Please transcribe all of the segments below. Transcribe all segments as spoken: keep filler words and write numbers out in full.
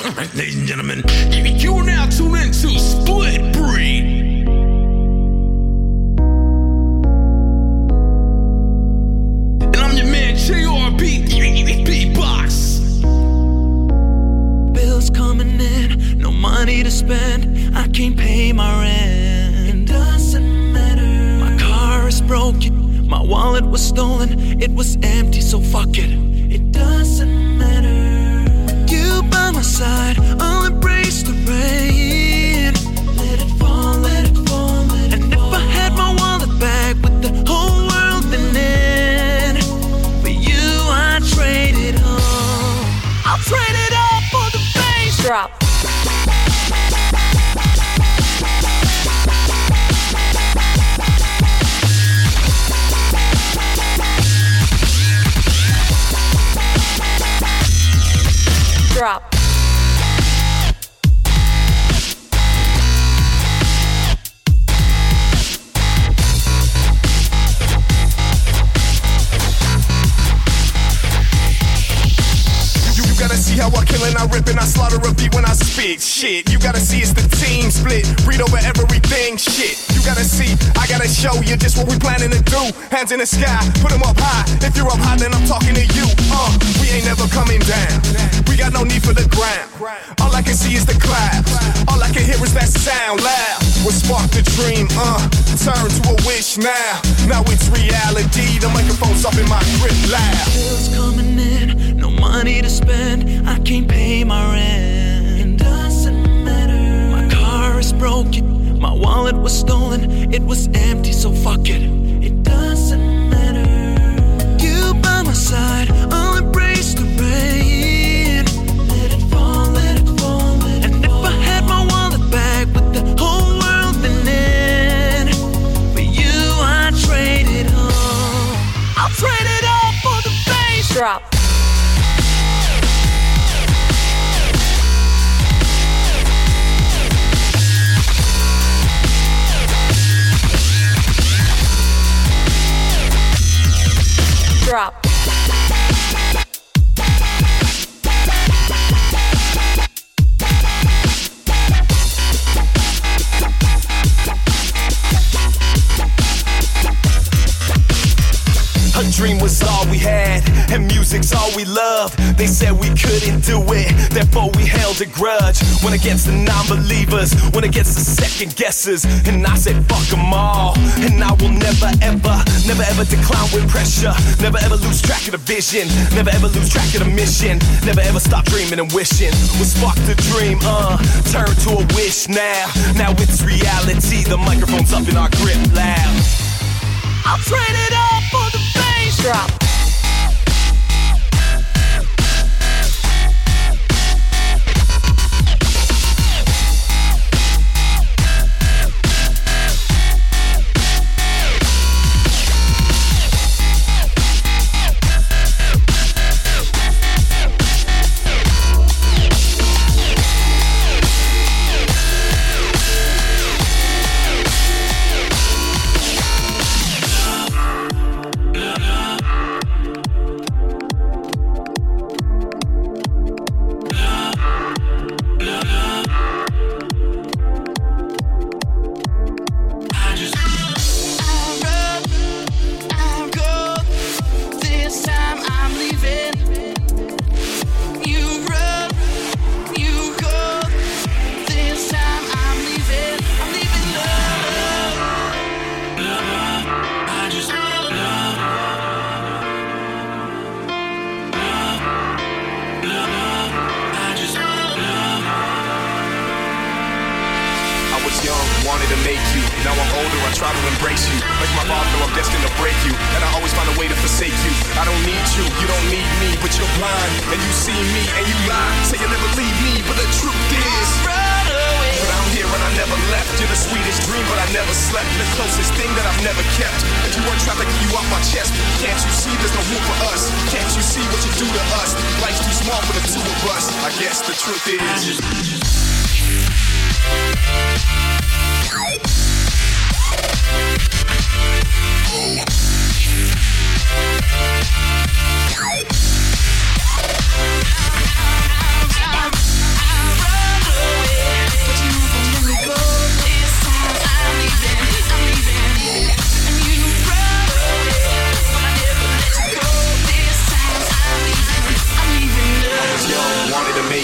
Ladies and gentlemen, you are now tuned into Split Breed. And I'm your man, J R B, Beatbox. Bills coming in, no money to spend, I can't pay my rent. It doesn't matter. My car is broken, my wallet was stolen, it was empty, so fuck it. It doesn't matter. You by my side, I'll embrace the rain. Let it fall, let it fall, let it and fall. And if I had my wallet back with the whole world in it, for you I'd trade it all. I'll trade it all for the bass drop. Drop. You gotta see how I kill and I rip and I slaughter a beat when I spit. Shit, you gotta see it's the team split. Breathe over everything. Shit, you gotta see, I gotta show you just what we planning to do. Hands in the sky, put them up high. If you're up high, then I'm talking to you. Uh, we ain't never coming down. We got no need for the ground. All I can see is the clouds. All I can hear is that sound loud. What sparked the dream, uh, turn to a wish now. Now it's reality. The microphone's up in my grip loud. Bills coming in, no money to spend, I can't pay my rent. It doesn't matter. My car is broken, my wallet was stolen, it was empty, so fuck it. It doesn't matter. You by my side, I'll embrace the rain. Let it fall, let it fall, let it and fall. And if I had my wallet back with the whole world in it, for you I'd trade it all. I'll trade it all for the bass drop. Drop. A dream was all we had, and music's all we loved. They said we couldn't do it, therefore we held a grudge. Went against the non-believers, went against the second guessers, and I said fuck them all. And I will never ever, never ever decline with pressure. Never ever lose track of the vision, never ever lose track of the mission. Never ever stop dreaming and wishing. What sparked the dream, uh, turn to a wish now. Now it's reality, the microphone's up in our grip loud. I'll trade it all for the bass drop.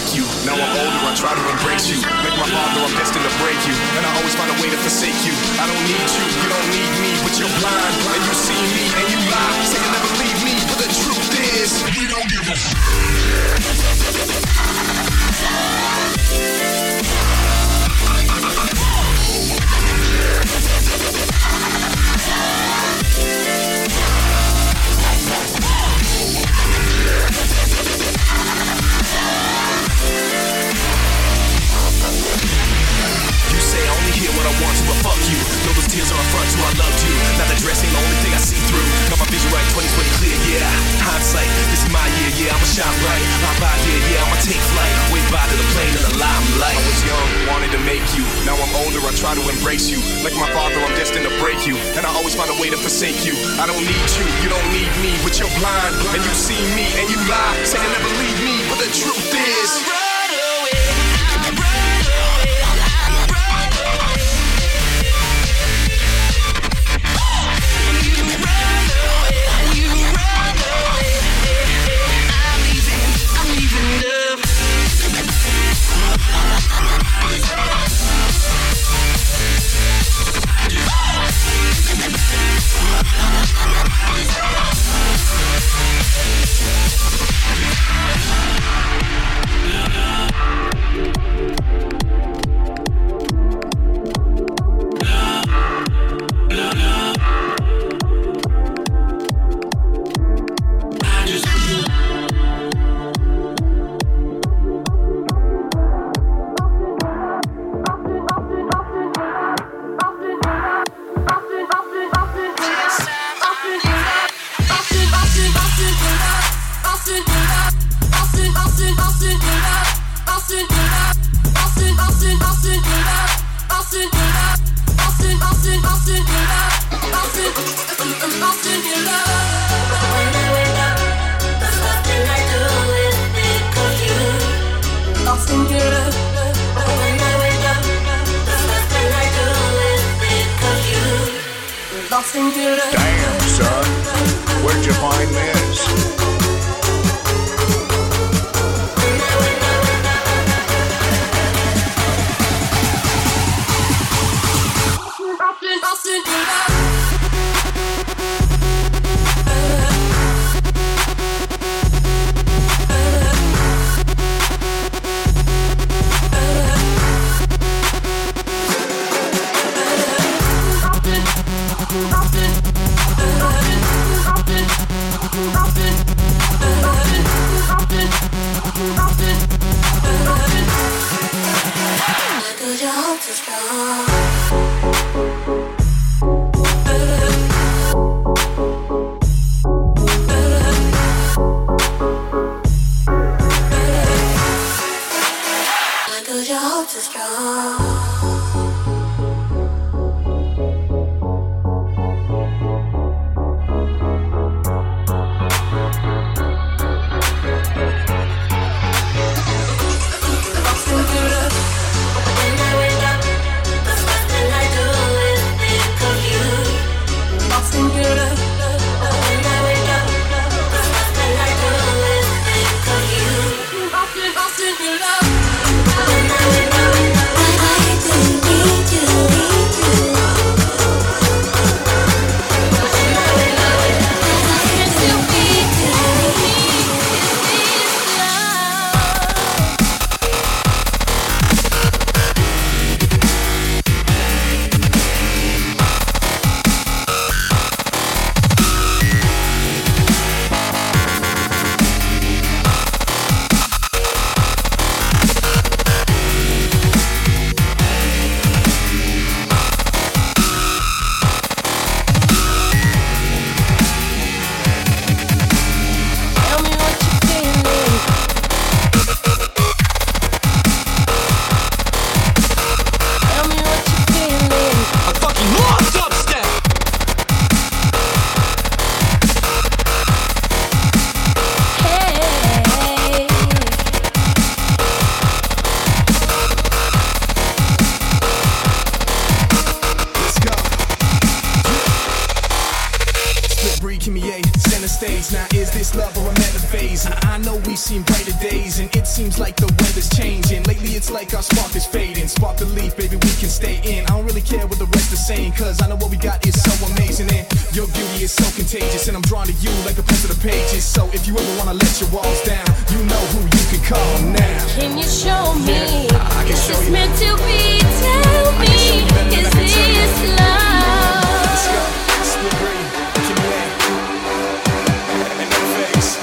make you. Now I'm older, I try to embrace you. Like my father, I'm destined to break you. And I always find a way to forsake you. I don't need you, you don't need me, but you're blind. And you see me and you lie. Say you'll never leave me, but the truth is, we don't give a fuck. What I want to, but fuck you. Know those tears are a front to I loved you. Now the dress ain't the only thing I see through. Got my vision right, twenty twenty clear, yeah. Hindsight, this is my year, yeah. I'ma shine bright. Hop out here, yeah. I'ma take flight. Wave by to the plane in the limelight. I was young, wanted to make you. Now I'm older, I try to embrace you. Like my father, I'm destined to break you. And I always find a way to forsake you. I don't need you, you don't need me, but you're blind. And you see me and you lie. Say you'll never leave me, but the truth is, damn, son, where'd you find this? I we've seen brighter days, and it seems like the weather's changing. Lately it's like our spark is fading. Spark the leaf, baby, we can stay in. I don't really care what the rest is saying, cause I know what we got is so amazing. And your beauty is so contagious, and I'm drawn to you like a pencil to pages. So if you ever wanna let your walls down, you know who you can call now. Can you show me? Yeah, I, I can show is you. Is meant to be? Tell me, is this love? Let's go. Split brain, give me that. And no face.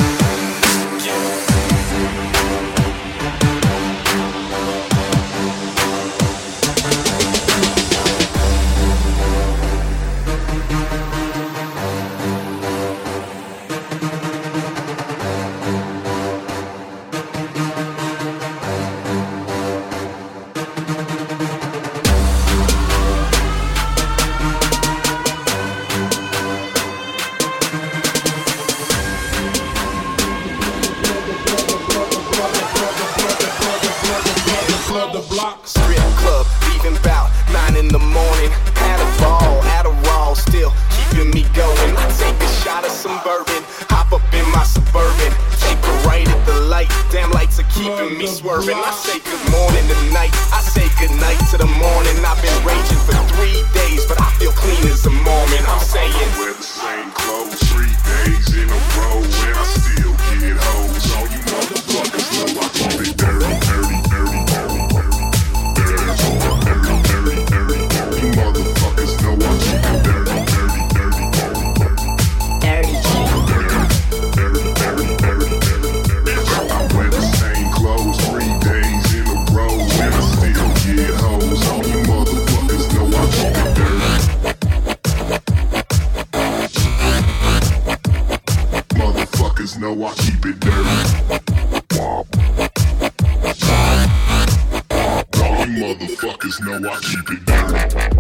Strip club, leaving about nine in the morning. Had a ball, Adderall, still keeping me going. I take a shot of some bourbon, hop up in my Suburban, take a right at the light. Damn lights are keeping me swerving. I say good morning to night, I say good night to the morning. I've been raging for three days, but I feel clean as a Mormon. I'm saying I wear the same clothes three days in a row, and I still get hoes. All you motherfuckers know I keep it dirty, dirty, dirty, dirty. You motherfuckers know I keep it dirty, dirty, dirty, dirty, dirty, dirty, dirty, dirty. I wear the same clothes three days in a row, and I still get hoes. All you motherfuckers know I keep it dirty. Motherfuckers know I keep it dirty. All you motherfuckers know I keep it dirty.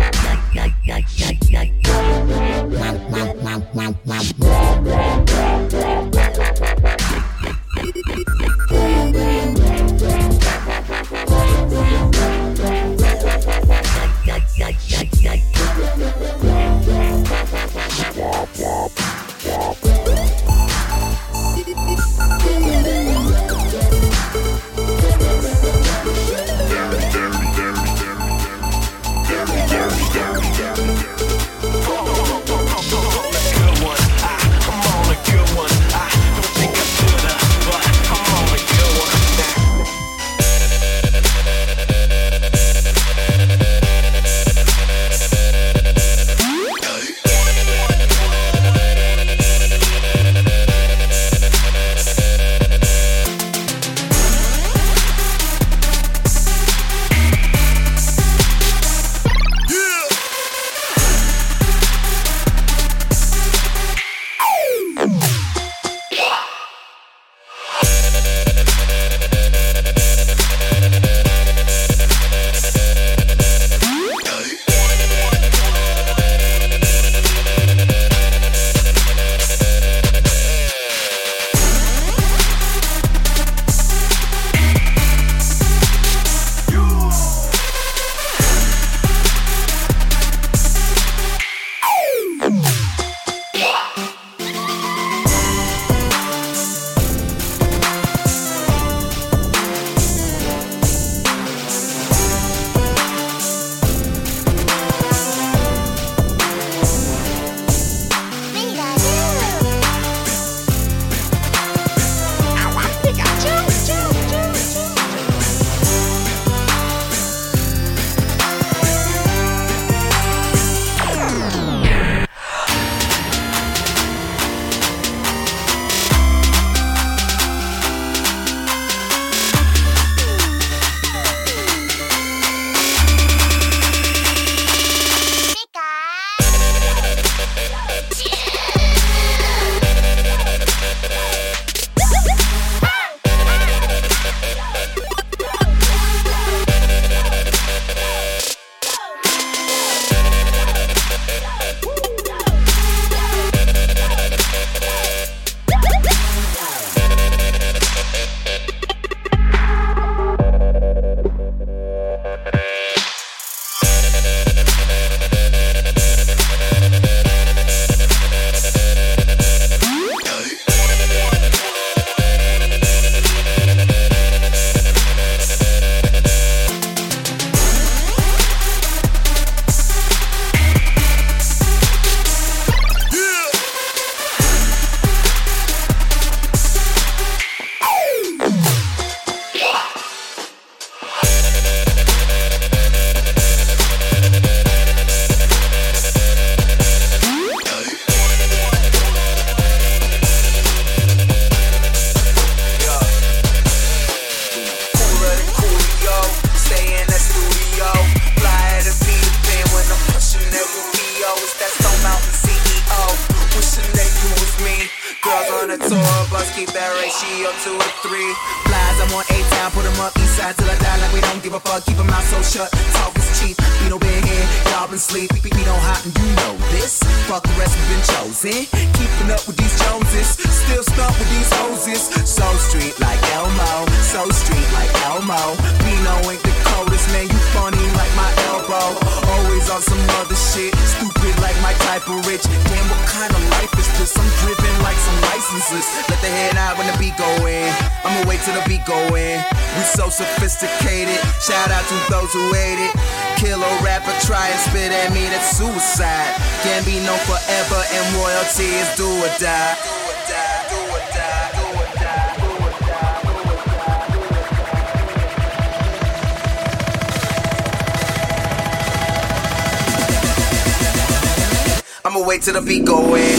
Dirty, dirty, dirty, dirty, dirty, dirty. stay in the studio. Fly to be the thing when I'm pushing that Rubio. It's that Stone Mountain C E O. Wishing that you was me. Girls on a tour bus, keep that ratio two to three. Flies, I'm on A-Town, put them up east side till I die like we don't give a fuck. Keep them out so shut, talk is cheap. We no been here, y'all been sleep. We no hot and you know this. Fuck the rest, we been chosen. Keeping up with these Joneses, still stuck with these hoses. So street like Elmo, so street like Elmo. Pino ain't the coldest, man, you funny like my elbow. Always on some other shit, stupid like my type of rich. Damn, what kind of life is this? I'm driven like some licenses. Let the head out when the beat go in. I'ma wait till the beat go in. We so sophisticated. Shout out to those who hate it. Kill a rapper, try and spit at me, that's suicide. Can't be known forever and royalty is do or die. Do or die, do or die, do or die, do or die, do or die, do or die. I'ma wait till the beat go in.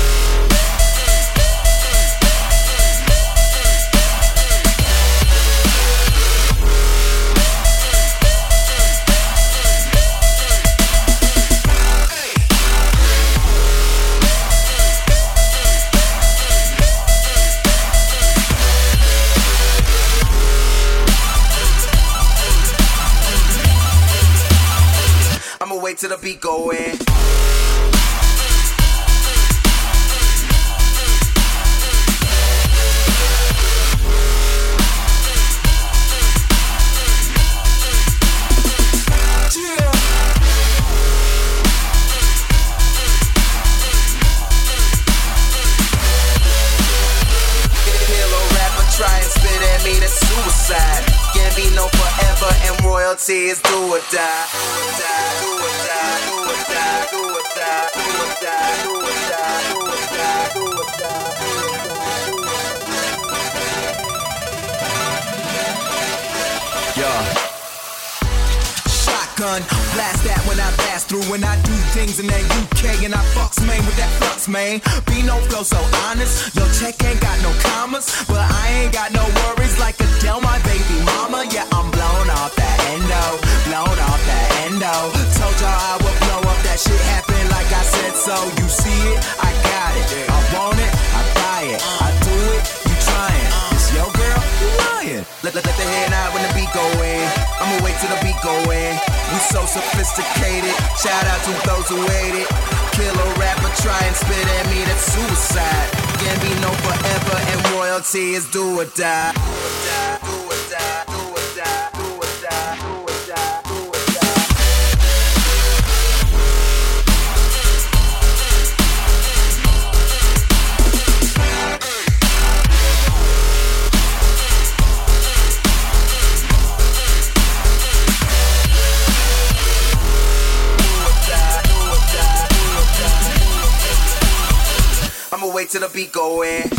I'ma wait till the beat go in. Try and spit at me, that's suicide. Can't be known forever and royalty is do or die. Do or die, do or die, do or die, do or die, do or die, do or die, do or die, do or die, do or die. Yeah. Shotgun, blast that when I pass through. When I do things in that U K and I fucks man with that flux, man. Be no flow so honest. Your check ain't got no commas, but I ain't got no worries like Adele, my baby mama. Yeah, I'm blown off that endo, blown off that endo. Told y'all I would blow up, that shit happened like I said so. You see it, I got it. I want it, I buy it. I do it, you trying. It's your girl, you lying. Let, let, let the head out when the beat go in. I'ma wait till the beat go in. We so sophisticated. Shout out to those who hate it. Kill a rapper, try and spit at me, that's suicide. Can't be known forever and royalty is do or die. Do or die, do or die, do or die, do or die, do or die, do or die. I'ma wait till the beat go in.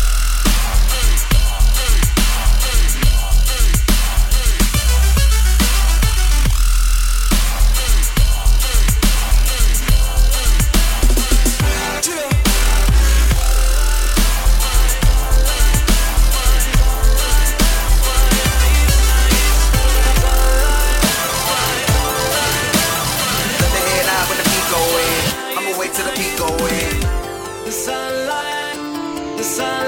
Let the head out when the beat go in. I'ma wait till the beat go in. The sunlight, the sun.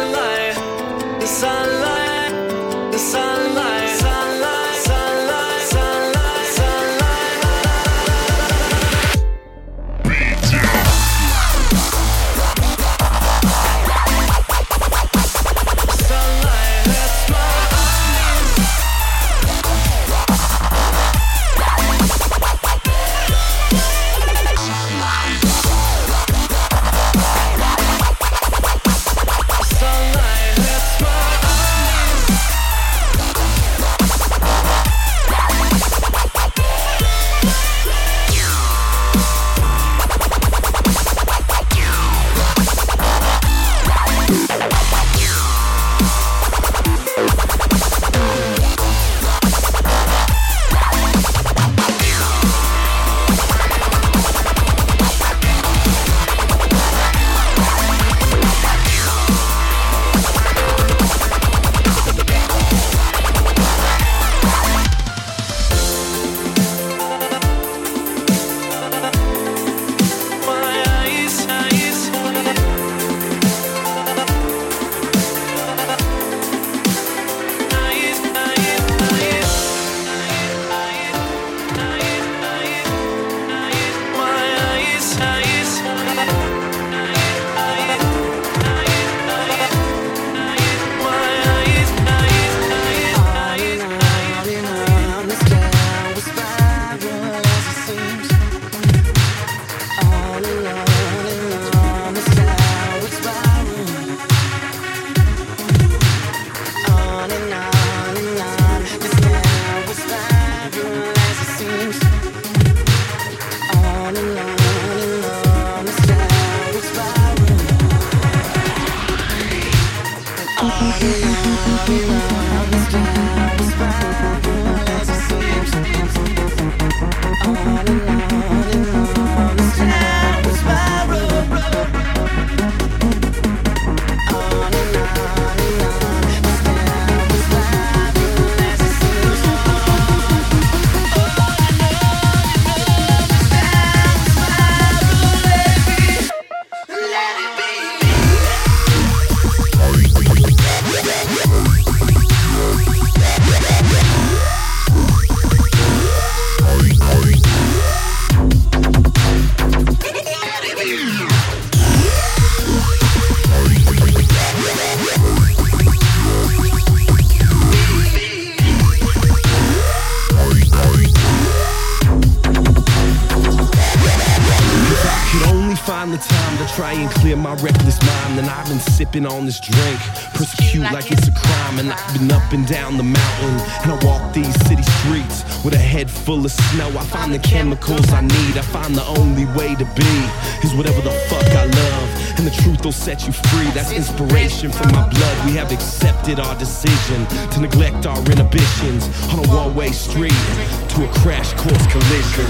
to try and clear my reckless mind, then I've been sipping on this drink. Persecute like it's a crime, and I've been up and down the mountain, and I walk these city streets with a head full of snow. I find the chemicals I need, I find the only way to be is whatever the fuck I love, and the truth will set you free. That's inspiration from my blood. We have accepted our decision to neglect our inhibitions on a one-way street to a crash course collision.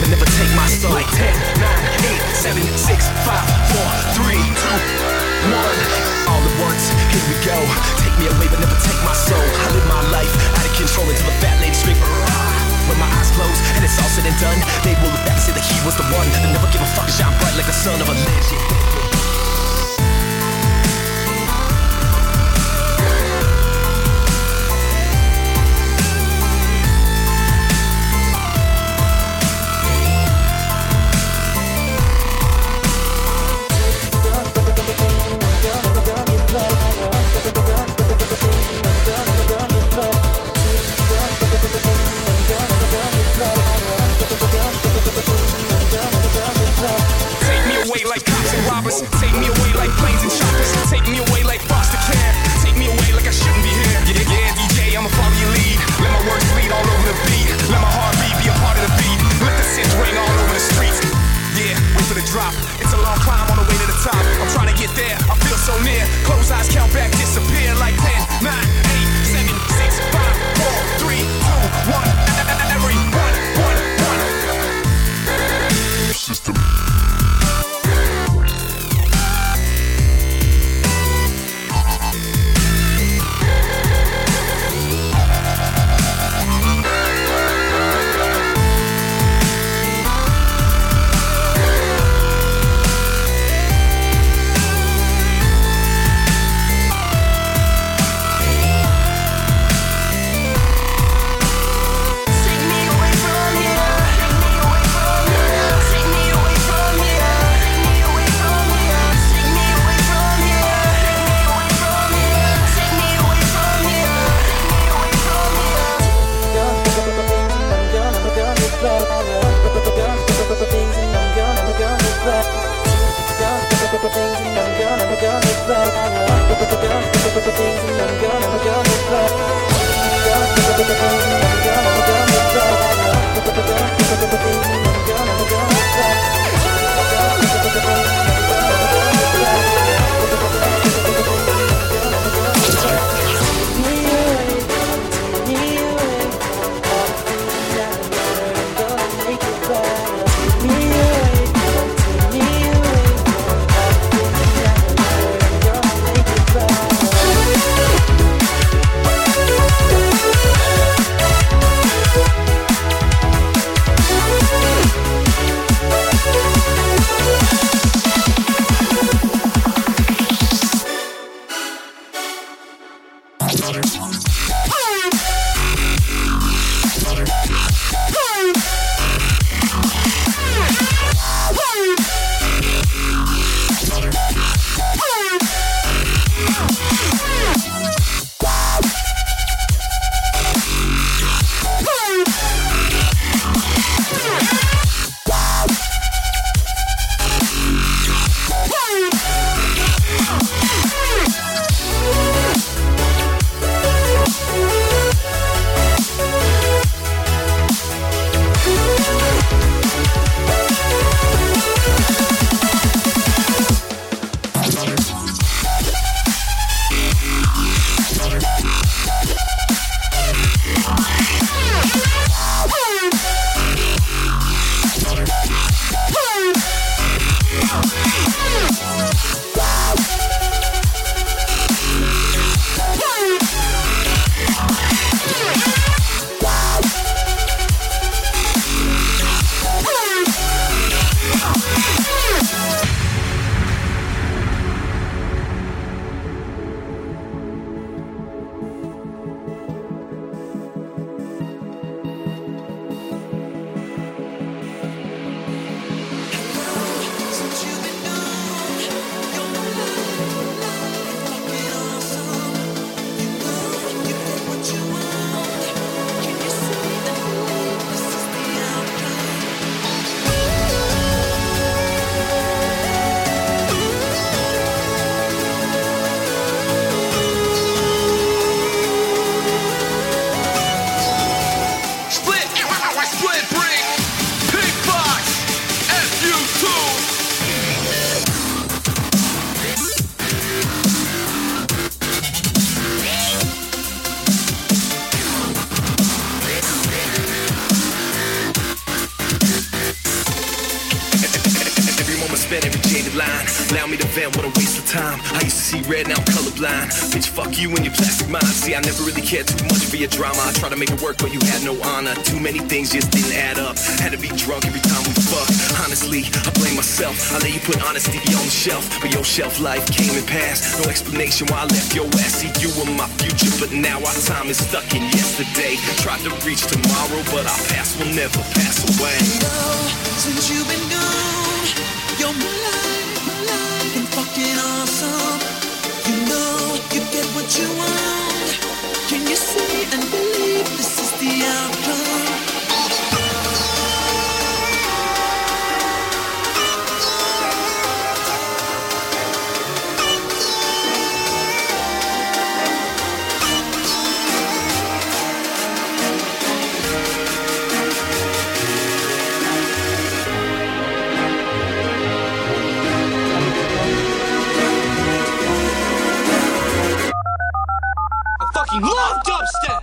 Like ten, nine, eight, seven, six, five, four, three, two, one. here we go. Take me away but never take my soul. I live my life out of control until the fat lady scream. When my eyes close and it's all said and done, they will look back and say that he was the one. They'll never give a fuck, shine bright like the son of a legend. Take me away like cops and robbers. Take me away like planes and choppers. Take me away like foster care. Take me away like I shouldn't be here. Yeah, yeah, D J, I'ma follow your lead. Let my words bleed all over the beat. Let my heartbeat be a part of the beat. Let the synth ring all over the streets. Yeah, wait for the drop. It's a long climb on the way to the top. I'm trying to get there. I feel so near. Close eyes, count back, disappear like ten, nine, eight, seven, six, five, four, three, two, one. Every one, one, one. System. spent every jaded line. Allow me to vent, what a waste of time. I used to see red, now I'm colorblind. Bitch, fuck you and your plastic mind. See, I never really cared too much for your drama. I tried to make it work, but you had no honor. Too many things just didn't add up. Had to be drunk every time we fucked. Honestly, I blame myself. I let you put honesty on the shelf, but your shelf life came and passed. No explanation why I left your ass. See, you were my future, but now our time is stuck in yesterday. Tried to reach tomorrow, but our past will never pass away. Love, since you've been gone, you're my life, my life, been fucking awesome. You know you get what you want. Can you see and believe this is the outcome? Love dubstep!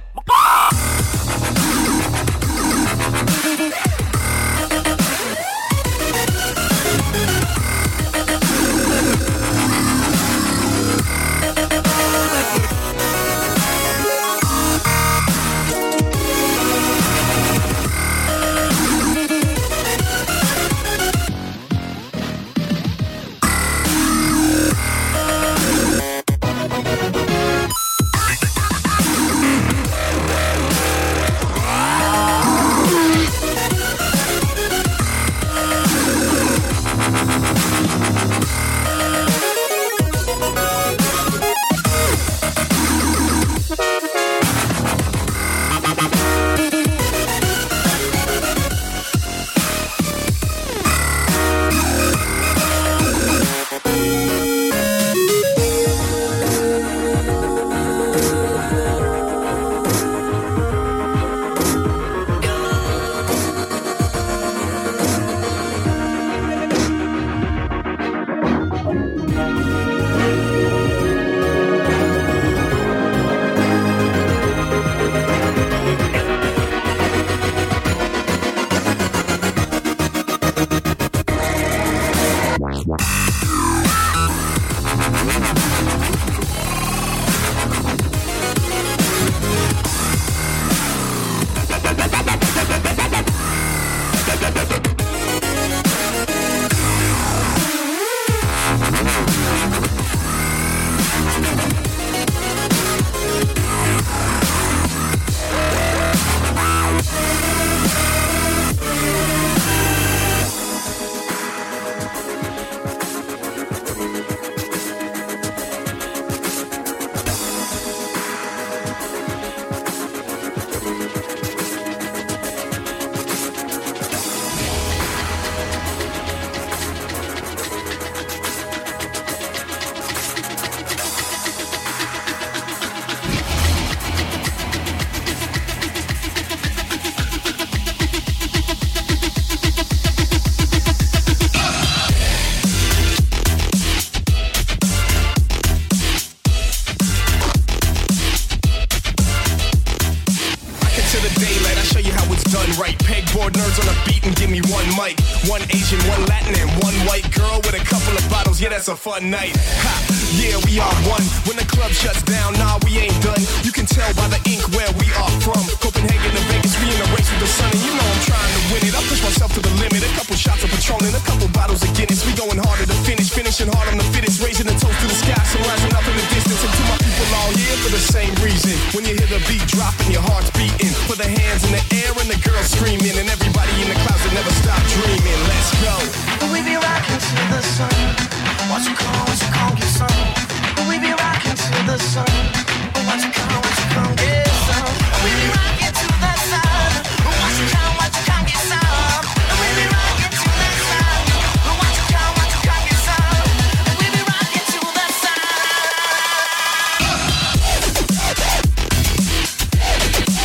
Pegboard nerds on a beat and give me one mic. One Asian, one Latin, and one white girl with a couple of bottles. Yeah, that's a fun night. Ha, yeah, we are one. When the club shuts down, nah, we ain't done. You can tell by the ink where we are from. Copenhagen to Vegas, we in a race with the sun. And you know I'm trying to win it. I push myself to the limit. A couple shots of Patron and a couple bottles of Guinness. We going harder to finish, finishing hard on the fittest. Raising the toast to the sky, so rising up in the distance. And to my people all here for the same reason. When you hear the beat dropping, your heart's beating. For the hands in the air and the girls screaming. And everybody in the clouds that never stop dreaming. Let's go. We be rocking to the sun. Watch you come, watch you come get some. We be rocking to the sun. Watch you come, watch you come get some. We be rocking to the sun. Watch you come, watch you come get some. We be rocking to the sun. Watch you come, watch you come get some. We be rocking to the sun.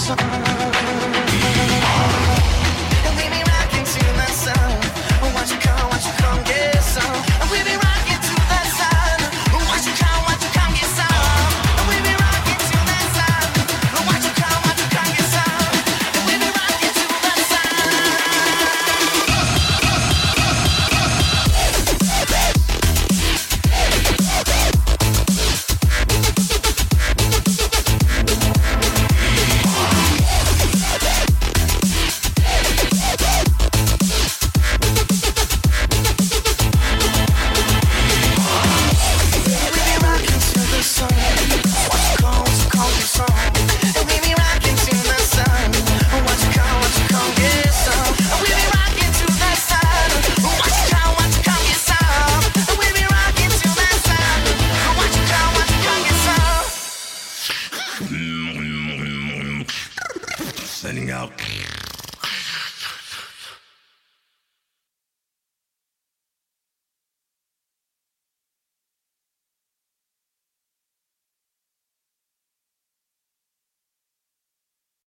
sun. And we be rocking to the sun. Watch you come, watch you come get some. And we be rocking to the sun. Watch you come, watch you come get some. And we be rocking to the sun. Watch you come, watch you come get some. And we be rocking to the sun. Sending out